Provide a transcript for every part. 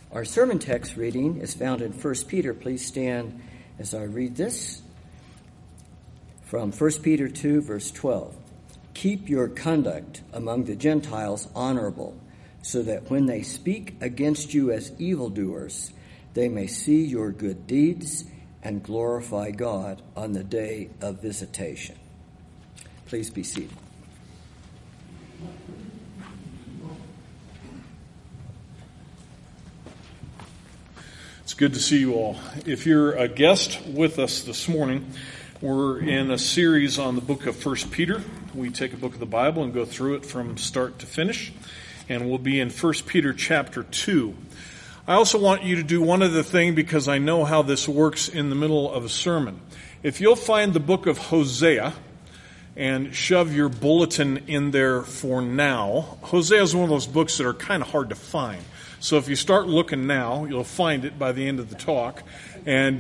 Our sermon text reading is found in 1 Peter. Please stand as I read this from 1 Peter 2, verse 12. Keep your conduct among the Gentiles honorable, so that when they speak against you as evildoers, they may see your good deeds and glorify God on the day of visitation. Please be seated. It's good to see you all. If you're a guest with us this morning, we're in a series on the book of 1 Peter. We take a book of the Bible and go through it from start to finish, and we'll be in 1 Peter chapter 2. I also want you to do one other thing because I know how this works in the middle of a sermon. If you'll find the book of Hosea and shove your bulletin in there for now, Hosea is one of those books that are kind of hard to find. So if you start looking now, you'll find it by the end of the talk, and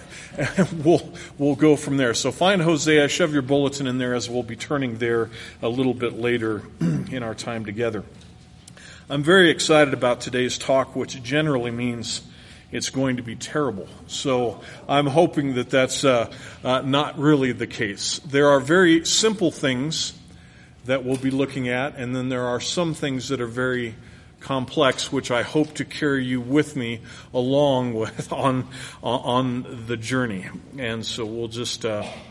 we'll go from there. So find Hosea, shove your bulletin in there, as we'll be turning there a little bit later in our time together. I'm very excited about today's talk, which generally means it's going to be terrible. So I'm hoping that that's not really the case. There are very simple things that we'll be looking at, and then there are some things that are very complex, which I hope to carry you with me along with on the journey. And so we'll just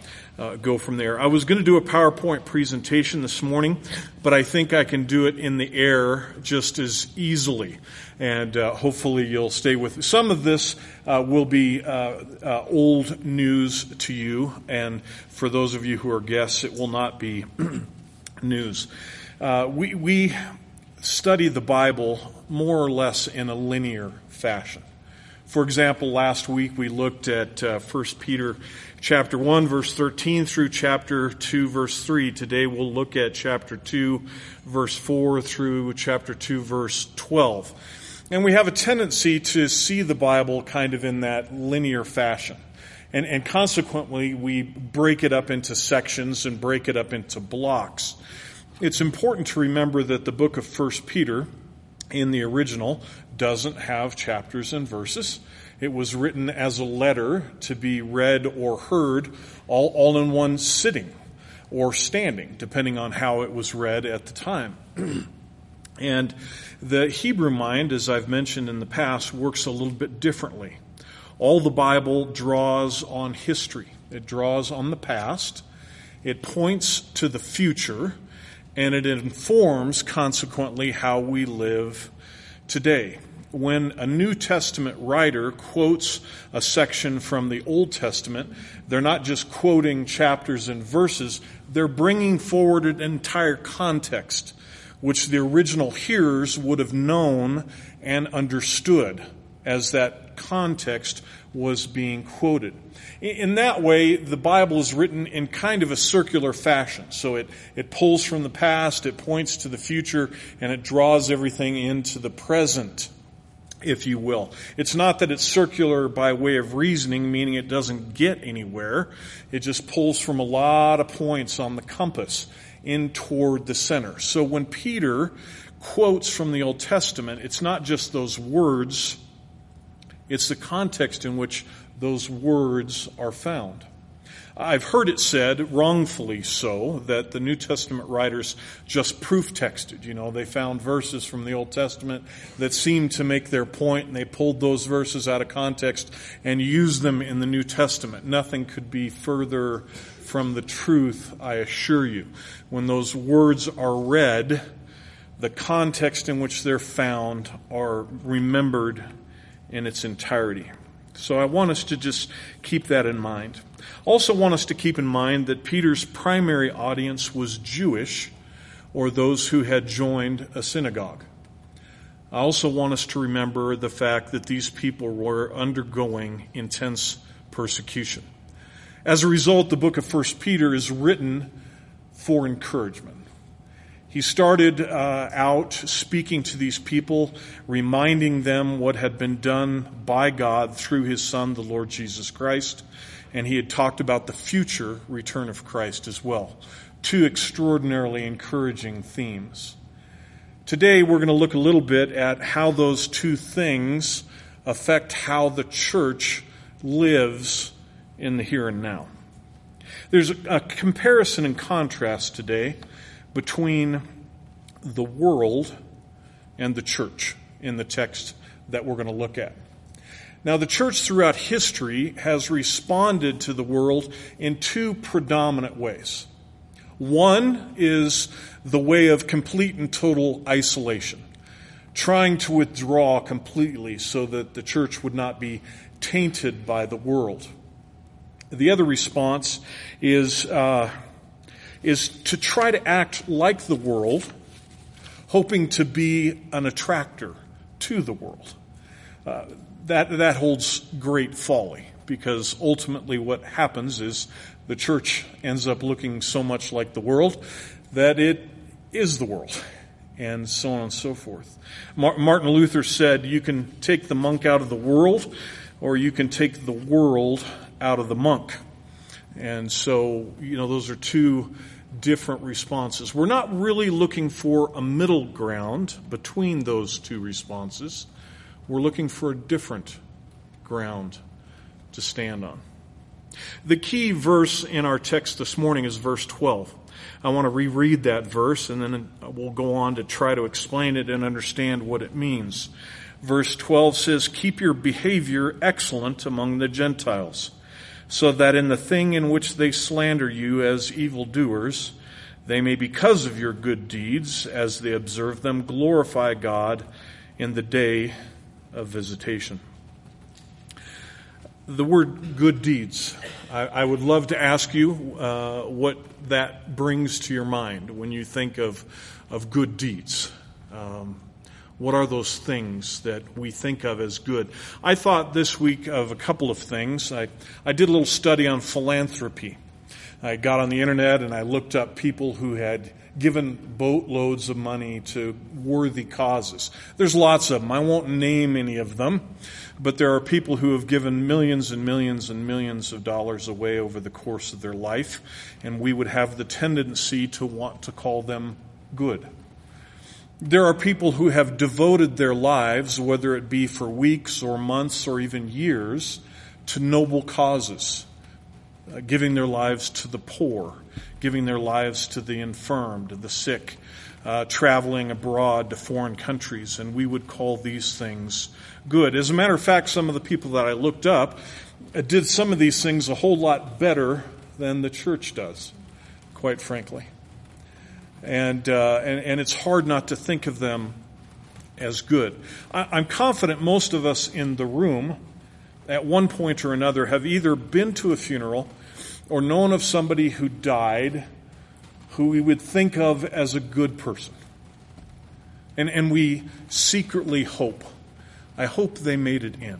go from there. I was going to do a PowerPoint presentation this morning, but I think I can do it in the air just as easily. And hopefully you'll stay with me. Some of this will be old news to you, and for those of you who are guests, it will not be news. We study the Bible more or less in a linear fashion. For example, last week we looked at 1 Peter chapter 1, verse 13 through chapter 2, verse 3. Today we'll look at chapter 2, verse 4 through chapter 2, verse 12. And we have a tendency to see the Bible kind of in that linear fashion. And consequently, we break it up into sections and break it up into blocks. It's important to remember that the book of 1 Peter in the original doesn't have chapters and verses. It was written as a letter to be read or heard all in one sitting or standing, depending on how it was read at the time. And the Hebrew mind, as I've mentioned in the past, works a little bit differently. All the Bible draws on history. It draws on the past. It points to the future. And it informs, consequently, how we live today. When a New Testament writer quotes a section from the Old Testament, they're not just quoting chapters and verses, they're bringing forward an entire context, which the original hearers would have known and understood as that context was being quoted. In that way, the Bible is written in kind of a circular fashion. So it pulls from the past, it points to the future, and it draws everything into the present, if you will. It's not that it's circular by way of reasoning, meaning it doesn't get anywhere. It just pulls from a lot of points on the compass in toward the center. So when Peter quotes from the Old Testament, it's not just those words, it's the context in which those words are found. I've heard it said, wrongfully so, that the New Testament writers just proof texted. You know, they found verses from the Old Testament that seemed to make their point, and they pulled those verses out of context and used them in the New Testament. Nothing could be further from the truth, I assure you. When those words are read, the context in which they're found are remembered in its entirety. So I want us to just keep that in mind. Also want us to keep in mind that Peter's primary audience was Jewish, or those who had joined a synagogue. I also want us to remember the fact that these people were undergoing intense persecution. As a result, the book of 1 Peter is written for encouragement. He started out speaking to these people, reminding them what had been done by God through His Son, the Lord Jesus Christ, and he had talked about the future return of Christ as well. Two extraordinarily encouraging themes. Today we're going to look a little bit at how those two things affect how the church lives in the here and now. There's a comparison and contrast today between the world and the church in the text that we're going to look at. Now, the church throughout history has responded to the world in two predominant ways. One is the way of complete and total isolation, trying to withdraw completely so that the church would not be tainted by the world. The other response is to try to act like the world, hoping to be an attractor to the world. That holds great folly, because ultimately what happens is the church ends up looking so much like the world that it is the world, and so on and so forth. Martin Luther said, you can take the monk out of the world, or you can take the world out of the monk. And so, those are two different responses. We're not really looking for a middle ground between those two responses. We're looking for a different ground to stand on. The key verse in our text this morning is verse 12. I want to reread that verse, and then we'll go on to try to explain it and understand what it means. Verse 12 says, "Keep your behavior excellent among the Gentiles, so that in the thing in which they slander you as evildoers, they may, because of your good deeds, as they observe them, glorify God in the day of visitation." The word good deeds, I would love to ask you what that brings to your mind when you think of good deeds. What are those things that we think of as good? I thought this week of a couple of things. I did a little study on philanthropy. I got on the internet and I looked up people who had given boatloads of money to worthy causes. There's lots of them. I won't name any of them, but there are people who have given millions and millions and millions of dollars away over the course of their life, and we would have the tendency to want to call them good. There are people who have devoted their lives, whether it be for weeks or months or even years, to noble causes, giving their lives to the poor, giving their lives to the infirm, to the sick, traveling abroad to foreign countries, and we would call these things good. As a matter of fact, some of the people that I looked up did some of these things a whole lot better than the church does, quite frankly. And it's hard not to think of them as good. I'm confident most of us in the room, at one point or another, have either been to a funeral or known of somebody who died who we would think of as a good person. And we secretly hope. I hope they made it in.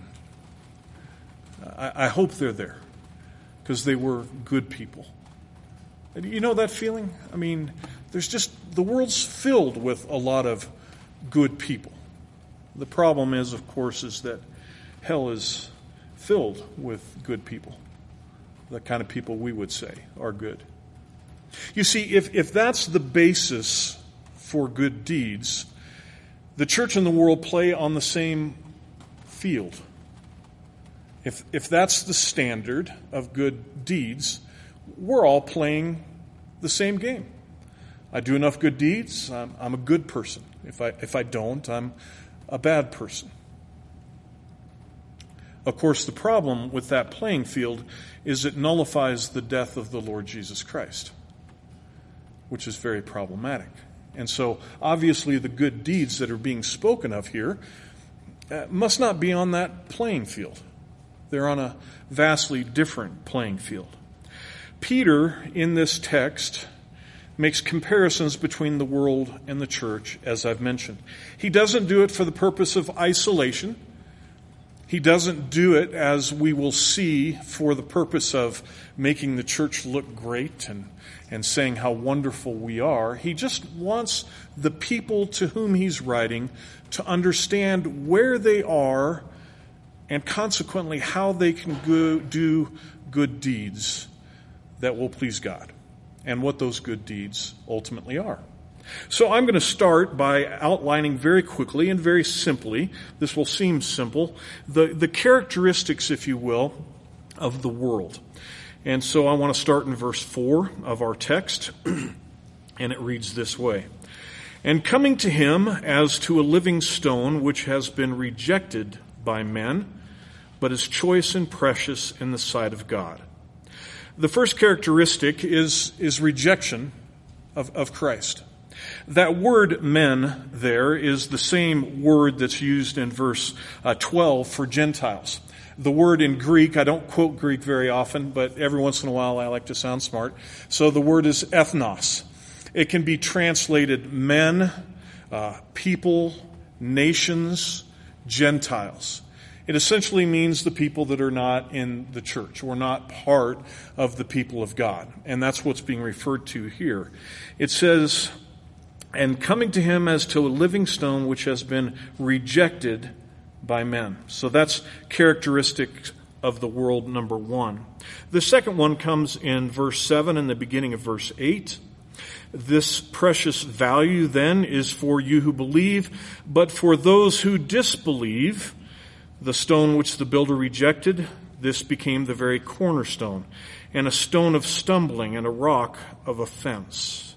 I hope they're there because they were good people. You know that feeling? I mean, the world's filled with a lot of good people. The problem is, of course, is that hell is filled with good people. The kind of people we would say are good. You see, if that's the basis for good deeds, the church and the world play on the same field. If that's the standard of good deeds, we're all playing the same game. I do enough good deeds, I'm a good person. If I don't, I'm a bad person. Of course, the problem with that playing field is it nullifies the death of the Lord Jesus Christ, which is very problematic. And so, obviously, the good deeds that are being spoken of here must not be on that playing field. They're on a vastly different playing field. Peter, in this text, makes comparisons between the world and the church, as I've mentioned. He doesn't do it for the purpose of isolation. He doesn't do it, as we will see, for the purpose of making the church look great and saying how wonderful we are. He just wants the people to whom he's writing to understand where they are and consequently how they can do good deeds that will please God and what those good deeds ultimately are. So I'm going to start by outlining very quickly and very simply, this will seem simple, the characteristics, if you will, of the world. And so I want to start in verse 4 of our text, and it reads this way. And coming to him as to a living stone which has been rejected by men, but is choice and precious in the sight of God. The first characteristic is rejection of Christ. That word men there is the same word that's used in verse 12 for Gentiles. The word in Greek, I don't quote Greek very often, but every once in a while I like to sound smart. So the word is ethnos. It can be translated men, people, nations, Gentiles. It essentially means the people that are not in the church or not part of the people of God. And that's what's being referred to here. It says, and coming to him as to a living stone which has been rejected by men. So that's characteristic of the world, number one. The second one comes in verse 7 and the beginning of verse 8. This precious value then is for you who believe, but for those who disbelieve, the stone which the builder rejected, this became the very cornerstone, and a stone of stumbling and a rock of offense.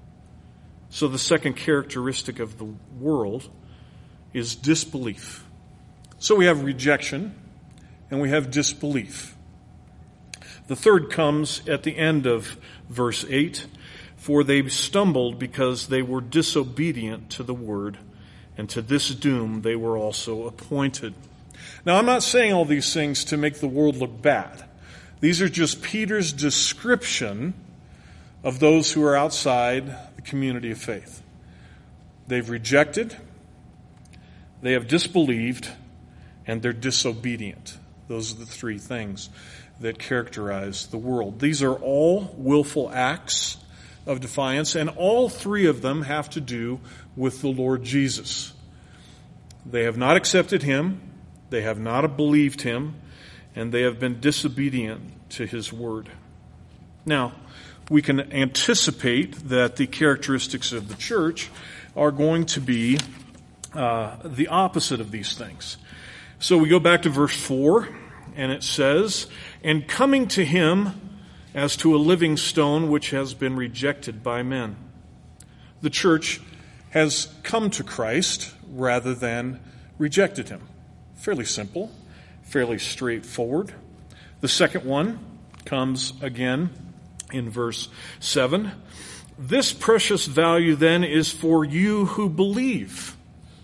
So the second characteristic of the world is disbelief. So we have rejection and we have disbelief. The third comes at the end of verse 8. For they stumbled because they were disobedient to the word, and to this doom they were also appointed. Now, I'm not saying all these things to make the world look bad. These are just Peter's description of those who are outside the community of faith. They've rejected, they have disbelieved, and they're disobedient. Those are the three things that characterize the world. These are all willful acts of defiance, and all three of them have to do with the Lord Jesus. They have not accepted him, they have not believed him, and they have been disobedient to his word. Now, we can anticipate that the characteristics of the church are going to be the opposite of these things. So we go back to verse 4, and it says, and coming to him as to a living stone which has been rejected by men. The church has come to Christ rather than rejected him. Fairly simple, fairly straightforward. The second one comes again in verse 7. This precious value then is for you who believe.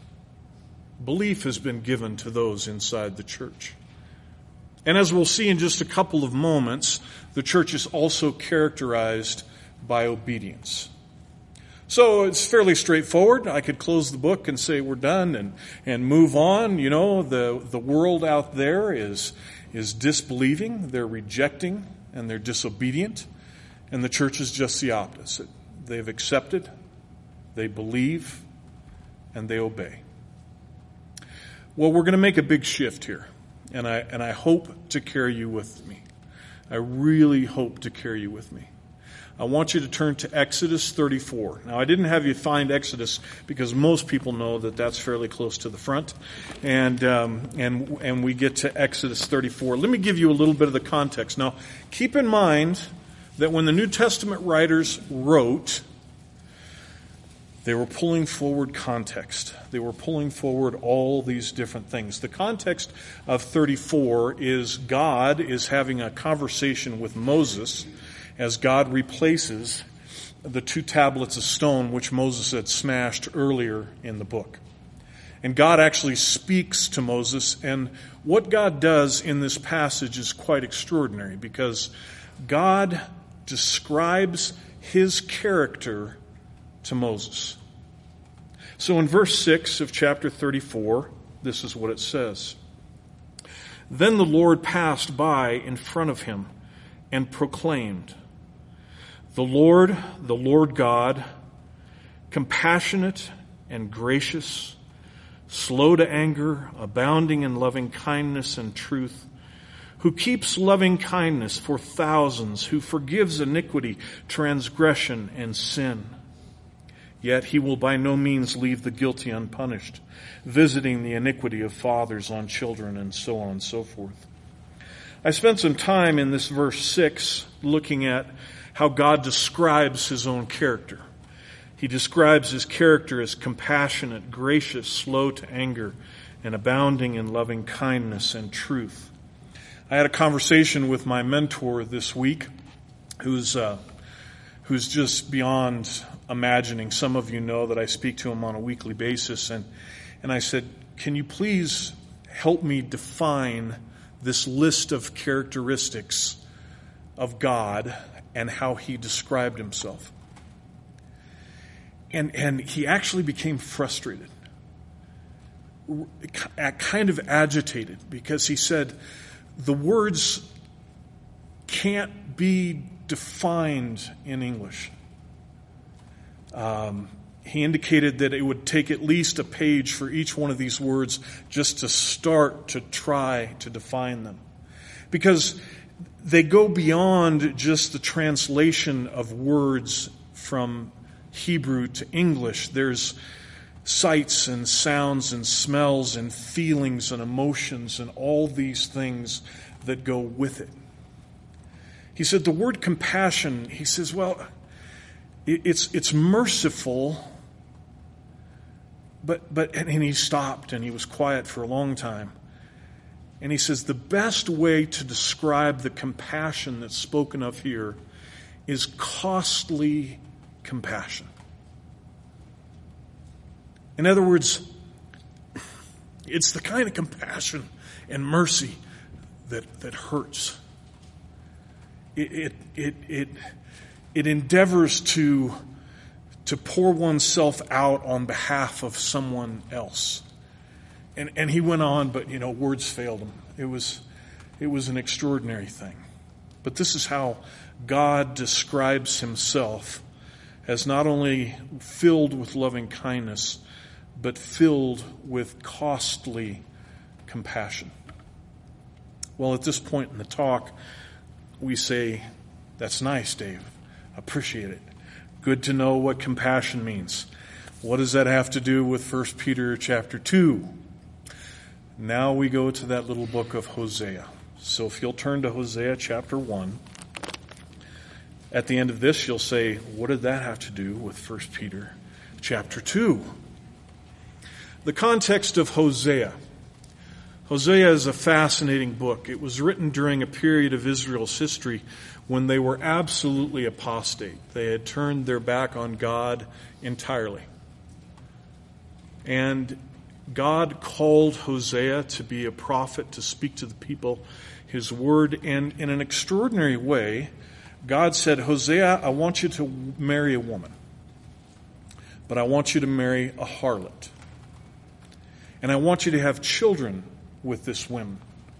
Belief has been given to those inside the church. And as we'll see in just a couple of moments, the church is also characterized by obedience. So it's fairly straightforward. I could close the book and say we're done and move on. You know, the world out there is disbelieving, they're rejecting, and they're disobedient. And the church is just the opposite. They've accepted, they believe, and they obey. Well, we're going to make a big shift here. And I hope to carry you with me. I really hope to carry you with me. I want you to turn to Exodus 34. Now, I didn't have you find Exodus because most people know that that's fairly close to the front. And we get to Exodus 34. Let me give you a little bit of the context. Now, keep in mind that when the New Testament writers wrote, they were pulling forward context. They were pulling forward all these different things. The context of 34 is God is having a conversation with Moses as God replaces the 2 tablets of stone which Moses had smashed earlier in the book. And God actually speaks to Moses, and what God does in this passage is quite extraordinary because God describes his character to Moses. So in verse 6 of chapter 34, this is what it says. Then the Lord passed by in front of him and proclaimed, the Lord God, compassionate and gracious, slow to anger, abounding in loving kindness and truth, who keeps loving kindness for thousands, who forgives iniquity, transgression, and sin. Yet he will by no means leave the guilty unpunished, visiting the iniquity of fathers on children, and so on and so forth. I spent some time in this verse 6 looking at how God describes his own character. He describes his character as compassionate, gracious, slow to anger, and abounding in loving kindness and truth. I had a conversation with my mentor this week, who's just beyond imagining. Some of you know that I speak to him on a weekly basis, and I said, can you please help me define this list of characteristics of God and how he described himself? And he actually became frustrated, kind of agitated, because he said, the words can't be defined in English. He indicated that it would take at least a page for each one of these words just to start to try to define them. Because they go beyond just the translation of words from Hebrew to English. There's sights and sounds and smells and feelings and emotions and all these things that go with it. He said the word compassion, he says, well, it's merciful, and he stopped and he was quiet for a long time. And he says the best way to describe the compassion that's spoken of here is costly compassion. In other words, it's the kind of compassion and mercy that hurts. It endeavors to pour oneself out on behalf of someone else. And he went on, but words failed him. It was an extraordinary thing. But this is how God describes himself, as not only filled with loving kindness, but filled with costly compassion. Well, at this point in the talk, we say, that's nice, Dave. Appreciate it. Good to know what compassion means. What does that have to do with 1 Peter chapter 2? Now we go to that little book of Hosea. So if you'll turn to Hosea chapter 1, at the end of this you'll say, what did that have to do with 1 Peter chapter 2? The context of Hosea. Hosea is a fascinating book. It was written during a period of Israel's history when they were absolutely apostate. They had turned their back on God entirely. And God called Hosea to be a prophet, to speak to the people his word. And in an extraordinary way, God said, Hosea, I want you to marry a woman. But I want you to marry a harlot. And I want you to have children with this woman.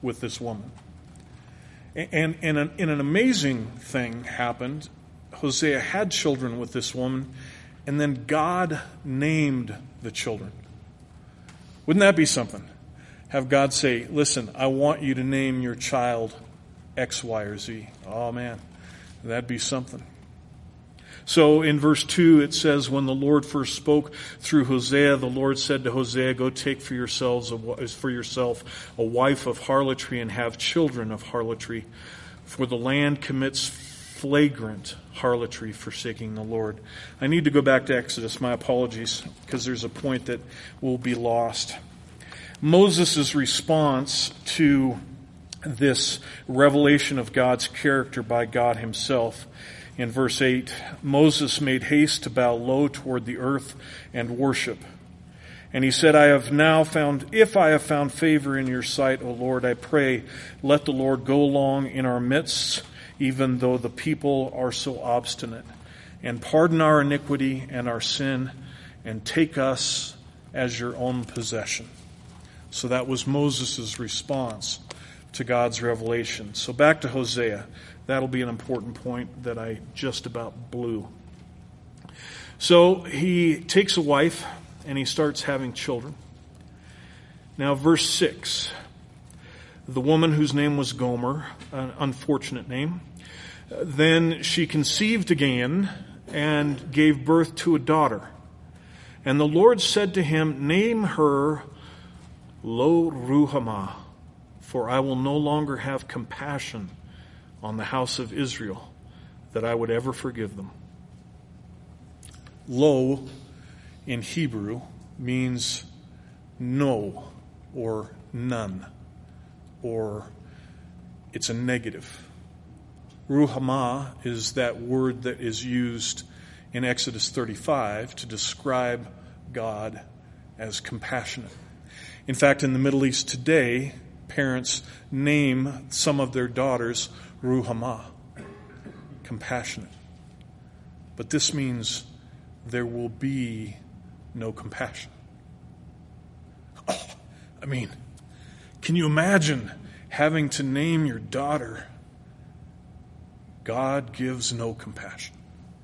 And an amazing thing happened. Hosea had children with this woman, and then God named the children. Wouldn't that be something? Have God say, listen, I want you to name your child X, Y, or Z. Oh man, that'd be something. So in verse 2 it says, when the Lord first spoke through Hosea, the Lord said to Hosea, go take for yourself a wife of harlotry and have children of harlotry, for the land commits flagrant harlotry, forsaking the Lord. I need to go back to Exodus. My apologies, because there's a point that will be lost. Moses' response to this revelation of God's character by God himself. In verse 8, Moses made haste to bow low toward the earth and worship. And he said, if I have found favor in your sight, O Lord, I pray, let the Lord go along in our midst, even though the people are so obstinate, and pardon our iniquity and our sin, and take us as your own possession. So that was Moses' response to God's revelation. So back to Hosea. That'll be an important point that I just about blew. So he takes a wife and he starts having children. Now verse 6. The woman whose name was Gomer, an unfortunate name, then she conceived again and gave birth to a daughter. And the Lord said to him, name her Lo Ruhamah, for I will no longer have compassion on the house of Israel, that I would ever forgive them. Lo in Hebrew means no or none, or it's a negative. Ruhamah is that word that is used in Exodus 35 to describe God as compassionate. In fact, in the Middle East today, parents name some of their daughters Ruhamah, compassionate. But this means there will be no compassion. Can you imagine having to name your daughter God gives no compassion?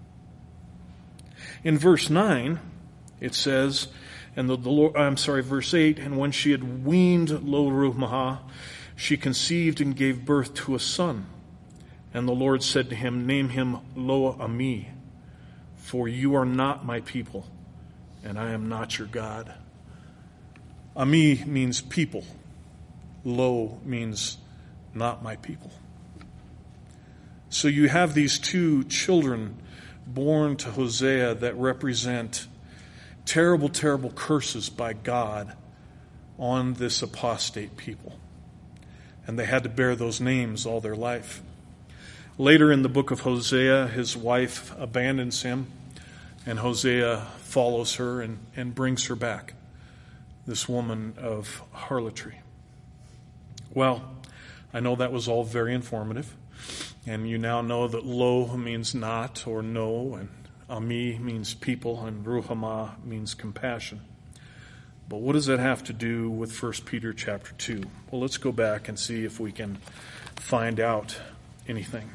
In verse 9, it says, verse 8, and when she had weaned Lo Ruhamah, she conceived and gave birth to a son. And the Lord said to him, name him Lo Ami, for you are not my people, and I am not your God. Ami means people. Lo means not my people. So you have these two children born to Hosea that represent terrible, terrible curses by God on this apostate people. And they had to bear those names all their life. Later in the book of Hosea, his wife abandons him, and Hosea follows her and brings her back, this woman of harlotry. Well, I know that was all very informative, and you now know that Lo means not or no, and Ami means people, and Ruhamah means compassion. But what does that have to do with 1 Peter chapter 2? Well, let's go back and see if we can find out anything.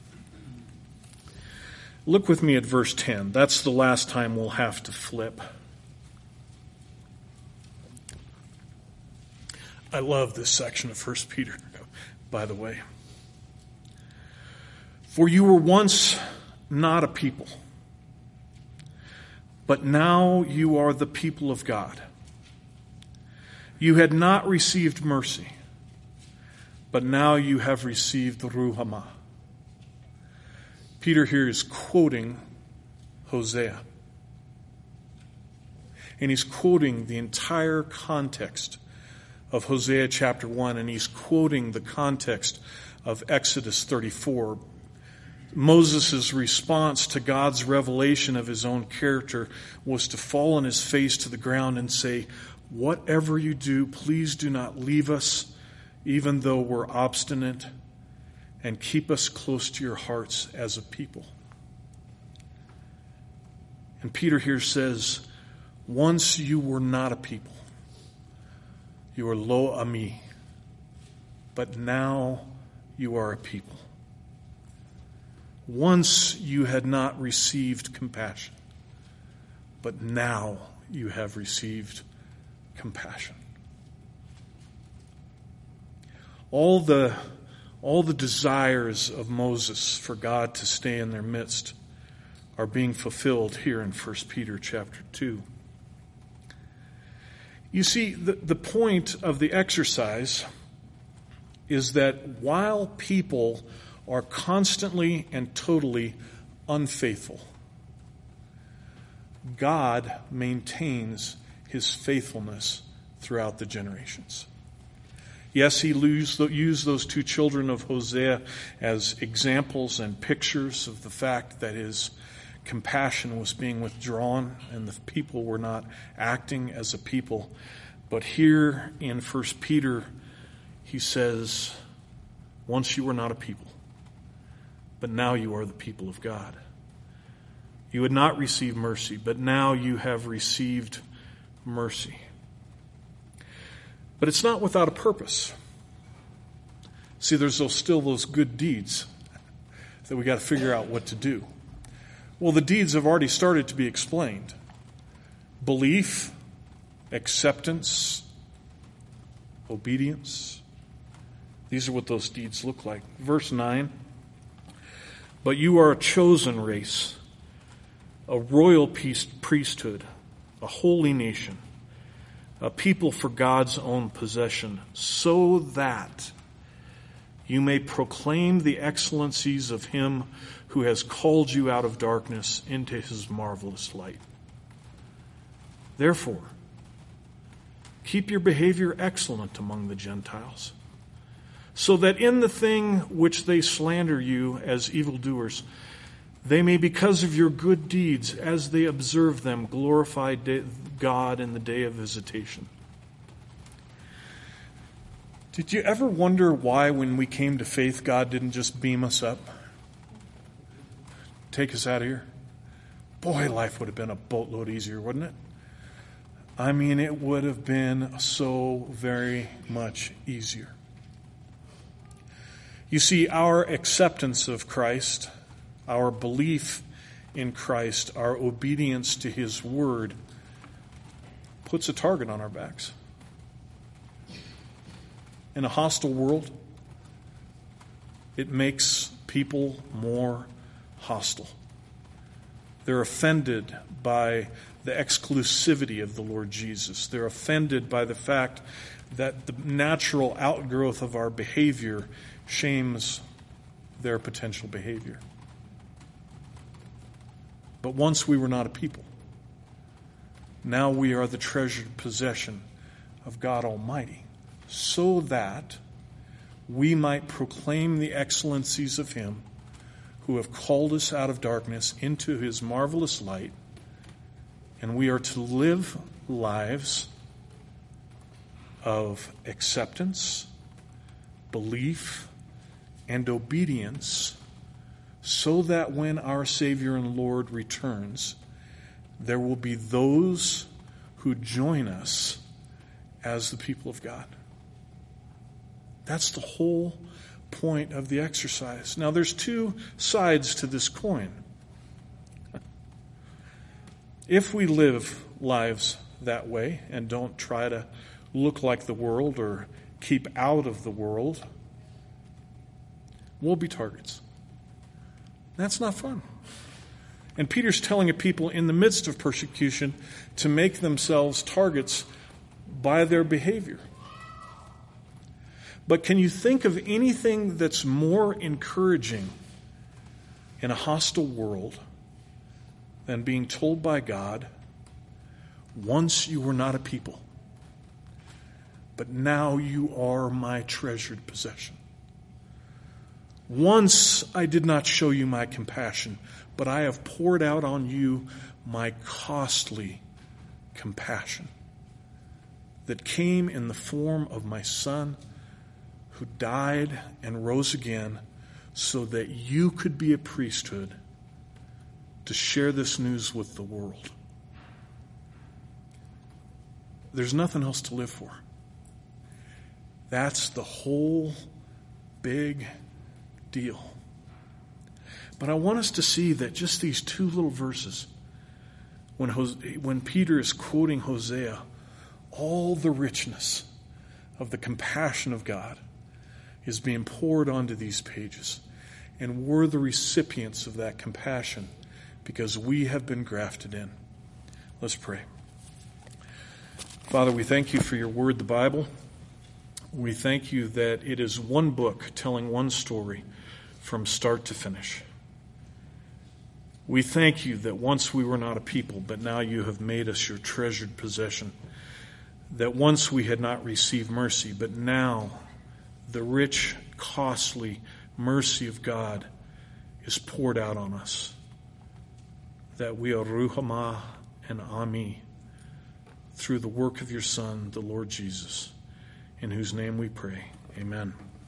Look with me at verse 10. That's the last time we'll have to flip. I love this section of 1 Peter, by the way. For you were once not a people, but now you are the people of God. You had not received mercy, but now you have received the Ruhamah. Peter here is quoting Hosea. And he's quoting the entire context of Hosea chapter 1, and he's quoting the context of Exodus 34. Moses' response to God's revelation of his own character was to fall on his face to the ground and say, whatever you do, please do not leave us, even though we're obstinate, and keep us close to your hearts as a people. And Peter here says, once you were not a people. You were Lo Ami, but now you are a people. Once you had not received compassion, but now you have received compassion. All the desires of Moses for God to stay in their midst are being fulfilled here in 1 Peter chapter 2. You see, the point of the exercise is that while people are constantly and totally unfaithful, God maintains his faithfulness throughout the generations. Yes, he used those two children of Hosea as examples and pictures of the fact that his compassion was being withdrawn and the people were not acting as a people. But here in 1 Peter, he says, once you were not a people, but now you are the people of God. You had not received mercy, but now you have received mercy. But it's not without a purpose. See, there's still those good deeds that we got to figure out what to do. Well, the deeds have already started to be explained. Belief, acceptance, obedience. These are what those deeds look like. Verse 9, but you are a chosen race, a royal priesthood, a holy nation, a people for God's own possession, so that you may proclaim the excellencies of him who has called you out of darkness into his marvelous light. Therefore, keep your behavior excellent among the Gentiles, so that in the thing which they slander you as evildoers, they may, because of your good deeds, as they observe them, glorify God in the day of visitation. Did you ever wonder why, when we came to faith, God didn't just beam us up? Take us out of here? Boy, life would have been a boatload easier, wouldn't it? I mean, it would have been so very much easier. You see, our acceptance of Christ, our belief in Christ, our obedience to his word, puts a target on our backs. In a hostile world, it makes people more hostile. They're offended by the exclusivity of the Lord Jesus. They're offended by the fact that the natural outgrowth of our behavior shames their potential behavior. But once we were not a people. Now we are the treasured possession of God Almighty, so that we might proclaim the excellencies of him who have called us out of darkness into his marvelous light. And we are to live lives of acceptance, belief, and obedience, so that when our Savior and Lord returns, there will be those who join us as the people of God. That's the whole point of the exercise. Now, there's two sides to this coin. If we live lives that way and don't try to look like the world or keep out of the world, we'll be targets. That's not fun. And Peter's telling a people in the midst of persecution to make themselves targets by their behavior. But can you think of anything that's more encouraging in a hostile world than being told by God, once you were not a people, but now you are my treasured possession? Once I did not show you my compassion, but I have poured out on you my costly compassion that came in the form of my Son, who died and rose again so that you could be a priesthood to share this news with the world. There's nothing else to live for. That's the whole big deal. But I want us to see that just these two little verses, when Peter is quoting Hosea, all the richness of the compassion of God is being poured onto these pages. And we're the recipients of that compassion because we have been grafted in. Let's pray. Father, we thank you for your word, the Bible. We thank you that it is one book telling one story from start to finish. We thank you that once we were not a people, but now you have made us your treasured possession. That once we had not received mercy, but now the rich, costly mercy of God is poured out on us. That we are Ruhamah and Ami through the work of your Son, the Lord Jesus, in whose name we pray. Amen.